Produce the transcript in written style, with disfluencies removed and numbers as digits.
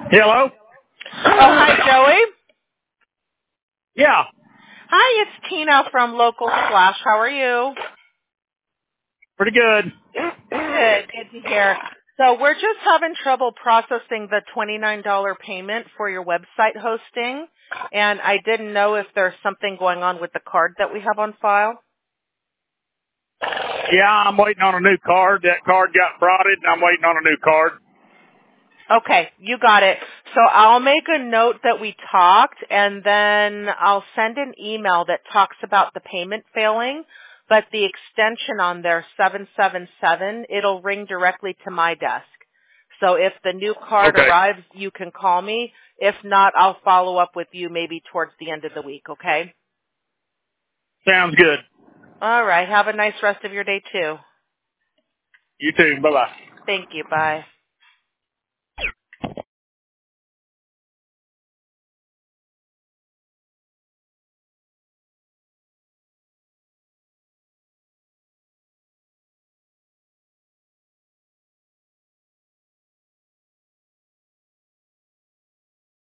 Hello? Oh, hi, Joey. Yeah, Hi, it's Tina from Local Splash. How are you? pretty good. Good to hear. So we're just having trouble processing the $29 payment for your website hosting, and I didn't know if there's something going on with the card that we have on file. Yeah, I'm waiting on a new card. That card got frauded, and I'm waiting on a new card. Okay, you got it. So I'll make a note that we talked, and then I'll send an email that talks about the payment failing, but the extension on there, 777, it'll ring directly to my desk. So if the new card Okay, arrives, you can call me. If not, I'll follow up with you maybe towards the end of the week, okay? sounds good. All right. Have a nice rest of your day, too. You too. Bye-bye. Thank you. Bye.